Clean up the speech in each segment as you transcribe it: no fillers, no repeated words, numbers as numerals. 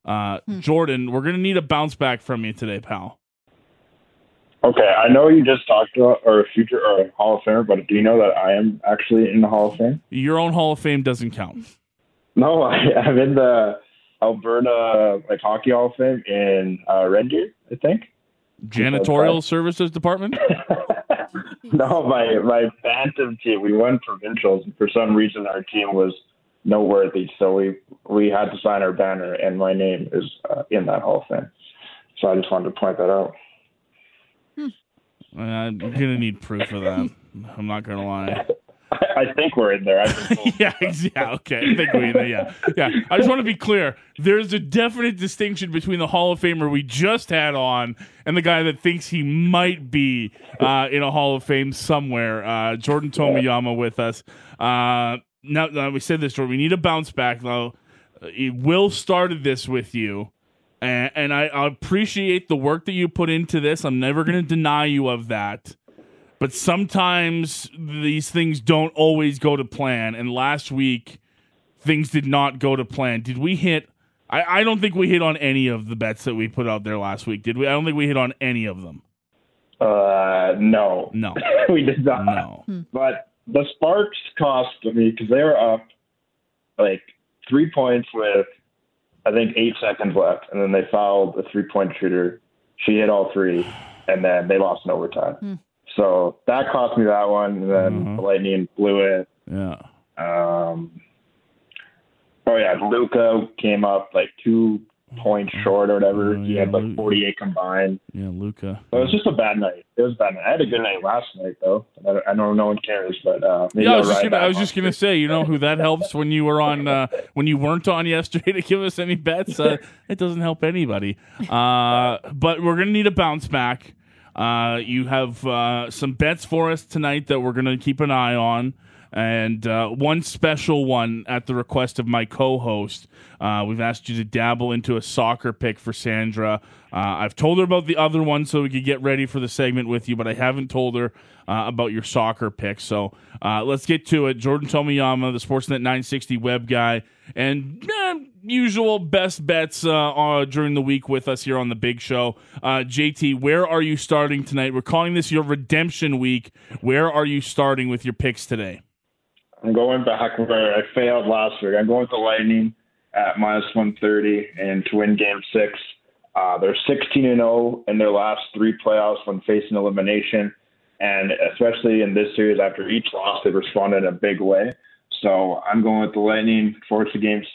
Jordan, we're going to need a bounce back from you today, pal. Okay, I know you just talked about or a future or a Hall of Famer, but do you know that I am actually in the Hall of Fame? Your own Hall of Fame doesn't count. No, I'm in the Alberta Hockey Hall of Fame in Red Deer, I think. Janitorial Services Department? No, my Phantom team, we won provincials. For some reason, our team was noteworthy, so we had to sign our banner, and my name is in that Hall of Fame. So I just wanted to point that out. I'm going to need proof of that. I'm not going to lie. I think we're in there. yeah, okay. I think yeah. I just want to be clear. There's a definite distinction between the Hall of Famer we just had on and the guy that thinks he might be in a Hall of Fame somewhere. Jordan Tomiyama with us. Now, we said this, Jordan. We need a bounce back, though. Will started this with you. And I appreciate the work that you put into this. I'm never going to deny you of that. But sometimes these things don't always go to plan. And last week, things did not go to plan. Did we hit? I don't think we hit on any of the bets that we put out there last week. Did we? I don't think we hit on any of them. No. No. We did not. No. But the Sparks cost me because they were up 3 points with, I think, 8 seconds left. And then they fouled a 3-point shooter. She hit all three. And then they lost in overtime. So that cost me that one, and then the Lightning blew it. Yeah. Luka came up 2 points short or whatever. He had 48 combined. Yeah, Luka. So it was just a bad night. It was a bad night. I had a good night last night, though. I know no one cares, but maybe I was just gonna say, you know who that helps when you were on when you weren't on yesterday to give us any bets. It doesn't help anybody. But we're gonna need a bounce back. You have some bets for us tonight that we're going to keep an eye on, and one special one at the request of my co-host. We've asked you to dabble into a soccer pick for Sandra. I've told her about the other one so we could get ready for the segment with you, but I haven't told her about your soccer pick. So let's get to it. Jordan Tomiyama, the Sportsnet 960 web guy, and usual best bets during the week with us here on the Big Show. JT, where are you starting tonight? We're calling this your redemption week. Where are you starting with your picks today? I'm going back where I failed last week. I'm going with the Lightning at minus 130 and to win Game 6. They're 16-0 in their last 3 playoffs when facing elimination, and especially in this series, after each loss, they've responded in a big way. So I'm going with the Lightning, force to Game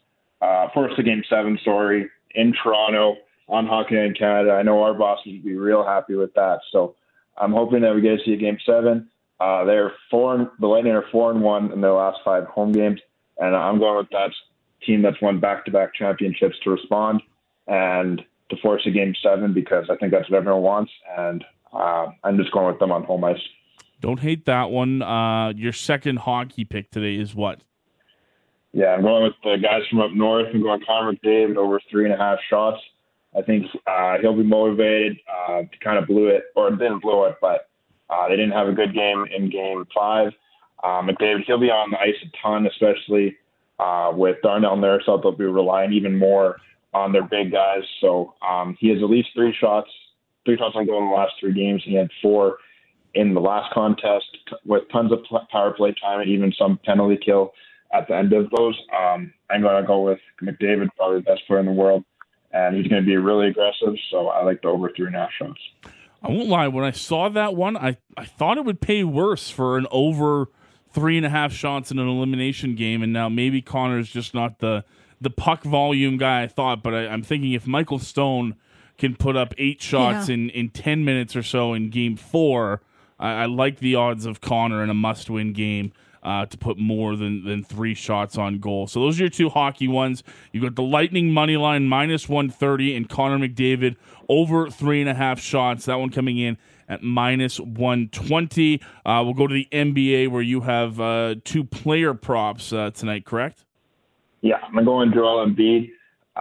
7, in Toronto on Hockey Night in Canada. I know our bosses would be real happy with that. So I'm hoping that we get to see a Game 7. The Lightning are 4-1 in their last 5 home games, and I'm going with that team that's won back-to-back championships to respond and to force a Game 7 because I think that's what everyone wants, and I'm just going with them on home ice. Don't hate that one. Your second hockey pick today is what? Yeah, I'm going with the guys from up north. I'm going Connor McDavid over 3.5 shots. I think he'll be motivated. Kind of blew it, or didn't blow it, but they didn't have a good game in Game 5. McDavid, he'll be on the ice a ton, especially with Darnell Nurse out. They'll be relying even more on their big guys. So he has at least 3 shots on goal in the last 3 games. He had 4 in the last contest with tons of power play time and even some penalty kill at the end of those. I'm going to go with McDavid, probably the best player in the world, and he's going to be really aggressive, so I like the over 3.5 shots. I won't lie, when I saw that one, I thought it would pay worse for an over 3.5 shots in an elimination game, and now maybe Connor's just not the puck volume guy I thought, but I'm thinking if Michael Stone can put up 8 shots in 10 minutes or so in Game 4, I like the odds of Connor in a must-win game to put more than 3 shots on goal. So those are your 2 hockey ones. You got the Lightning money line minus 130 and Connor McDavid over 3.5 shots. That one coming in at minus 120. We'll go to the NBA where you have 2 player props tonight, correct? Yeah, I'm going Joel Embiid.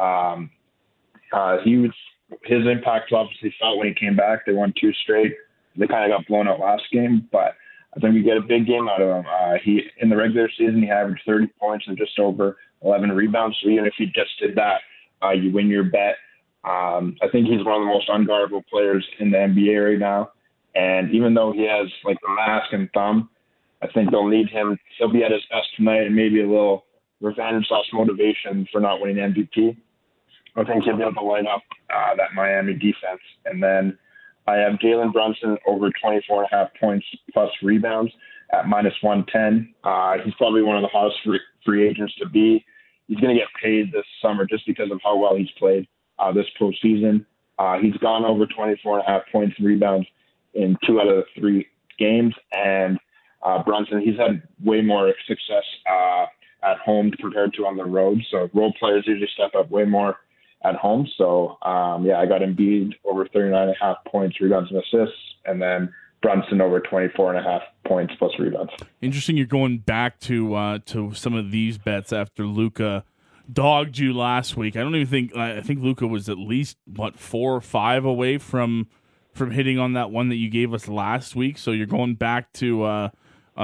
His impact was obviously felt when he came back. They won 2 straight. They kind of got blown out last game, but I think we get a big game out of him. In the regular season, he averaged 30 points and just over 11 rebounds. So even if he just did that you win your bet. I think he's one of the most unguardable players in the NBA right now. And even though he has like the mask and thumb, I think they'll need him. He'll be at his best tonight and maybe a little revenge/motivation for not winning MVP. I think he'll be able to light up that Miami defense. And then I have Jalen Brunson over 24.5 points plus rebounds at -110. He's probably one of the hottest free agents to be. He's going to get paid this summer just because of how well he's played this postseason. He's gone over 24.5 points and rebounds in 2 out of the 3 games. And Brunson, he's had way more success at home compared to on the road. So role players usually step up way more at home. So, I got Embiid over 39.5 points, rebounds, and assists, and then Brunson over 24.5 points plus rebounds. Interesting you're going back to some of these bets after Luka dogged you last week. I think Luka was at least, 4 or 5 away from hitting on that one that you gave us last week. So you're going back to the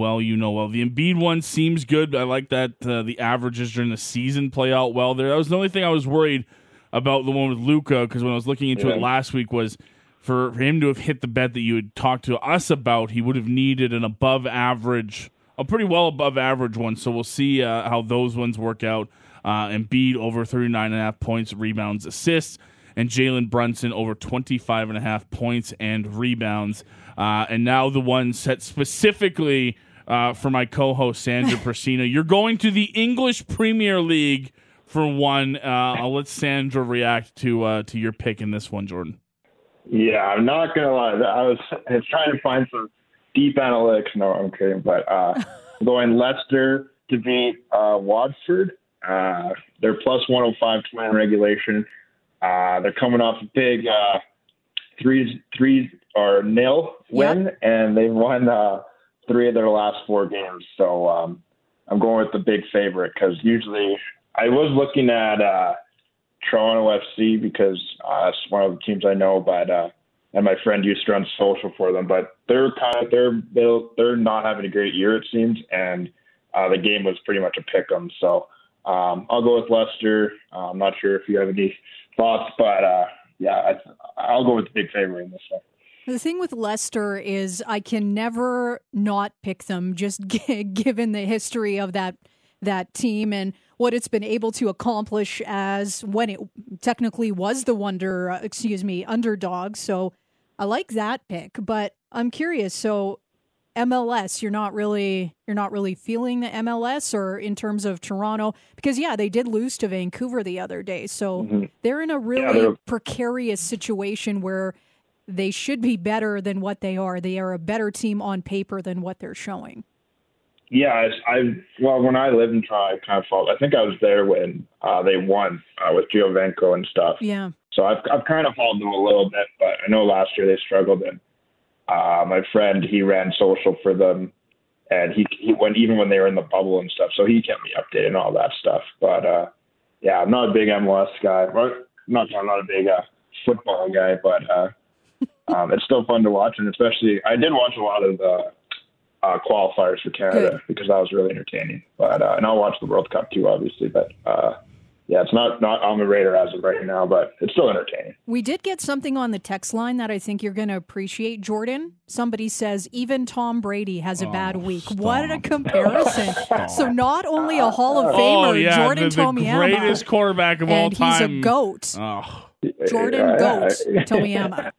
Embiid one seems good. I like that the averages during the season play out well there. That was the only thing I was worried about the one with Luka, because when I was looking into it last week was for him to have hit the bet that you had talked to us about, he would have needed an above average, a pretty well above average one. So we'll see how those ones work out. Embiid over 39.5 points, rebounds, assists, and Jalen Brunson over 25.5 points and rebounds. And now the one set specifically for my co-host, Sandra Persina. You're going to the English Premier League for one. I'll let Sandra react to your pick in this one, Jordan. Yeah, I'm not going to lie. I was trying to find some deep analytics. No, I'm kidding. But I'm going Leicester to beat Watford. They're plus 105 to win regulation. They're coming off a big 3-0 win, and they've won 3 of their last 4 games. So I'm going with the big favorite, because usually I was looking at Toronto FC because it's one of the teams I know, but and my friend used to run social for them, but they're not having a great year, it seems, and the game was pretty much a pick 'em. So I'll go with Leicester. I'm not sure if you have any thoughts, but I'll go with the big favorite in this one. The thing with Leicester is I can never not pick them, just given the history of that team and what it's been able to accomplish as when it technically was the underdog. So I like that pick, but I'm curious. So MLS, you're not really feeling the MLS, or in terms of Toronto, because they did lose to Vancouver the other day. So they're in a really precarious situation where they should be better than what they are. They are a better team on paper than what they're showing. Yeah, when I lived in Toronto, I kind of felt. I think I was there when they won with Giovinco and stuff. Yeah. So I've kind of followed them a little bit, but I know last year they struggled. And my friend, he ran social for them, and he went even when they were in the bubble and stuff. So he kept me updated and all that stuff. But I'm not a big MLS guy. I'm not a big football guy, but it's still fun to watch, and especially I did watch a lot of the qualifiers for Canada because that was really entertaining. But and I'll watch the World Cup too, obviously. But it's not on the radar as of right now, but it's still entertaining. We did get something on the text line that I think you're going to appreciate, Jordan. Somebody says even Tom Brady has a bad week. Stop. What a comparison! So not only a Hall of Famer, Jordan Tomiyama, the greatest quarterback of all time, and he's a GOAT. Jordan GOAT Tomiyama.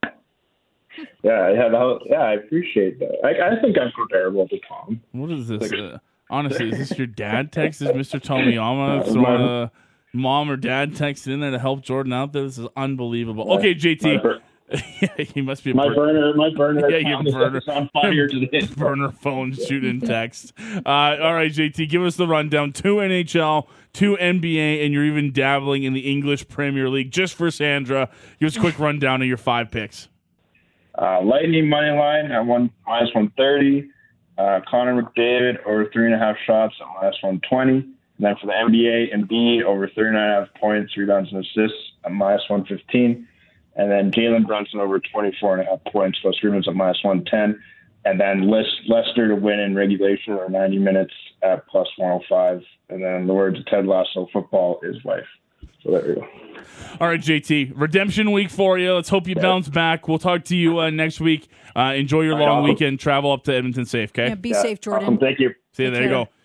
I appreciate that. I think I'm comparable to Tom. What is this? Honestly, is this your dad text? Is Mr. Tomiyama throwing a mom or dad text in there to help Jordan out there? This is unbelible. Okay, JT. He must be my burner. Yeah, your burner. It's on fire today. Burner phone shooting text. All right, JT, give us the rundown. 2 NHL, 2 NBA, and you're even dabbling in the English Premier League. Just for Sandra, give us a quick rundown of your 5 picks. Lightning money line at -130. Connor McDavid over 3.5 shots at -120. And then for the NBA, Embiid over 39.5 points, rebounds, and assists at -115. And then Jalen Brunson over 24.5 points plus rebounds at -110. And then Leicester to win in regulation or 90 minutes at +105. And then in the words of Ted Lasso, football is life. So there you go. All right, JT. Redemption week for you. Let's hope you bounce back. We'll talk to you next week. Enjoy your long weekend. Travel up to Edmonton safe, okay? Yeah, be safe, Jordan. Awesome. Thank you. See you. There you go.